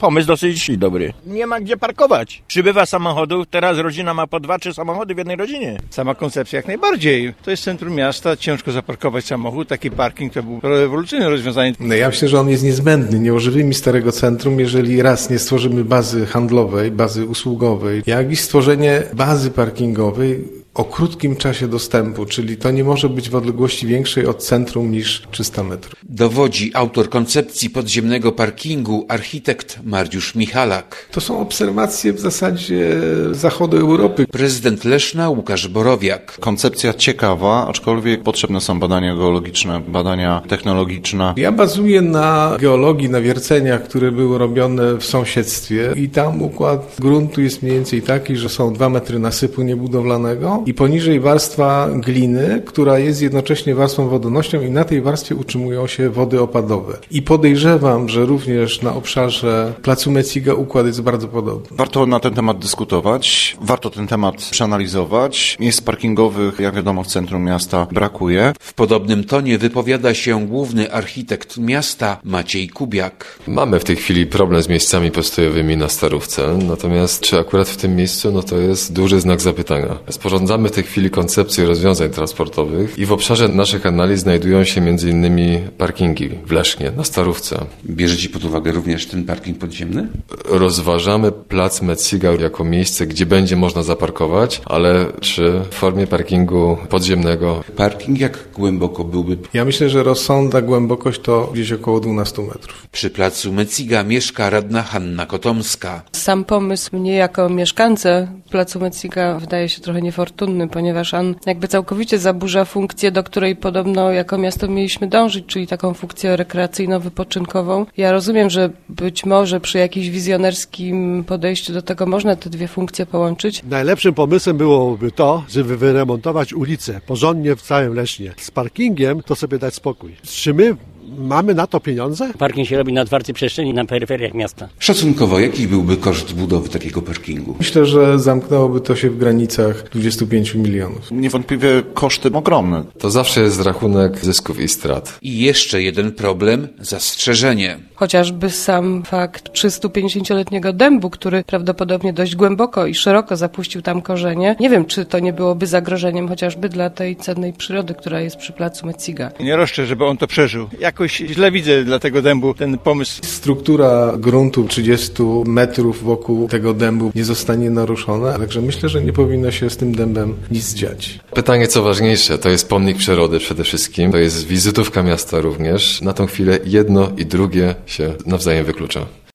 Pomysł dosyć dobry. Nie ma gdzie parkować. Przybywa samochodów, teraz rodzina ma po 2-3 samochody w jednej rodzinie. Sama koncepcja jak najbardziej. To jest centrum miasta, ciężko zaparkować samochód. Taki parking to był rewolucyjne rozwiązanie. No ja myślę, że on jest niezbędny. Nie ożywimy starego centrum, jeżeli raz nie stworzymy bazy handlowej, bazy usługowej, jak i stworzenie bazy parkingowej o krótkim czasie dostępu, czyli to nie może być w odległości większej od centrum niż 300 metrów. Dowodzi autor koncepcji podziemnego parkingu, architekt Mariusz Michalak. To są obserwacje w zasadzie zachodu Europy. Prezydent Leszna Łukasz Borowiak. Koncepcja ciekawa, aczkolwiek potrzebne są badania geologiczne, badania technologiczne. Ja bazuję na geologii, na wierceniach, które były robione w sąsiedztwie i tam układ gruntu jest mniej więcej taki, że są 2 metry nasypu niebudowlanego i poniżej warstwa gliny, która jest jednocześnie warstwą wodonośną i na tej warstwie utrzymują się wody opadowe. I podejrzewam, że również na obszarze placu Meciga układ jest bardzo podobny. Warto na ten temat dyskutować, warto ten temat przeanalizować. Miejsc parkingowych, jak wiadomo, w centrum miasta brakuje. W podobnym tonie wypowiada się główny architekt miasta Maciej Kubiak. Mamy w tej chwili problem z miejscami postojowymi na Starówce, natomiast czy akurat w tym miejscu, no to jest duży znak zapytania. Sporządzamy w tej chwili koncepcję rozwiązań transportowych i w obszarze naszych analiz znajdują się m.in. parkingi w Lesznie, na Starówce. Bierzecie pod uwagę również ten parking podziemny? Rozważamy plac Meciga jako miejsce, gdzie będzie można zaparkować, ale czy w formie parkingu podziemnego. Parking jak głęboko byłby? Ja myślę, że rozsądna głębokość to gdzieś około 12 metrów. Przy placu Meciga mieszka radna Hanna Kotomska. Sam pomysł mnie jako mieszkance placu Meciga wydaje się trochę niefortunny, ponieważ on jakby całkowicie zaburza funkcję, do której podobno jako miasto mieliśmy dążyć, czyli taką funkcję rekreacyjno-wypoczynkową. Ja rozumiem, że być może przy jakimś wizjonerskim podejściu do tego można te dwie funkcje połączyć. Najlepszym pomysłem byłoby to, żeby wyremontować ulicę porządnie w całym Lesznie. Z parkingiem to sobie dać spokój. Czy my mamy na to pieniądze? Parking się robi na otwartej przestrzeni, na peryferiach miasta. Szacunkowo, jaki byłby koszt budowy takiego parkingu? Myślę, że zamknęłoby to się w granicach 25 milionów. Niewątpliwie koszty ogromne. To zawsze jest rachunek zysków i strat. I jeszcze jeden problem, zastrzeżenie. Chociażby sam fakt 350-letniego dębu, który prawdopodobnie dość głęboko i szeroko zapuścił tam korzenie. Nie wiem, czy to nie byłoby zagrożeniem chociażby dla tej cennej przyrody, która jest przy placu Meciga. Nie roszczę, żeby on to przeżył. Jakoś źle widzę dla tego dębu ten pomysł. Struktura gruntu 30 metrów wokół tego dębu nie zostanie naruszona, także myślę, że nie powinno się z tym dębem nic dziać. Pytanie co ważniejsze, to jest pomnik przyrody przede wszystkim, to jest wizytówka miasta również. Na tą chwilę jedno i drugie się nawzajem wyklucza.